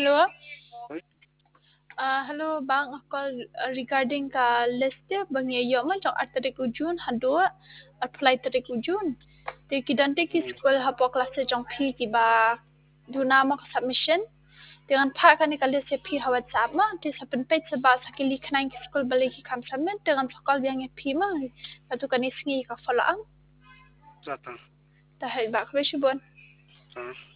Hello. Oi? Hello bang, regarding ka list dia bang yo man jong 8 tarik Jun hado apply tarik Jun. Te kidan te ki Hmm. school hapo kelas jong phi ki ba du nama submission. Dengan pak kan ni kali se phi ha WhatsApp ma te sapen page se ba sakili khnai ki school balik ki kam submit dengan fakal yang phi ma. Satu kan ni singi ka follow ang. Zata. Ta hai ba khwe shibon. Ta.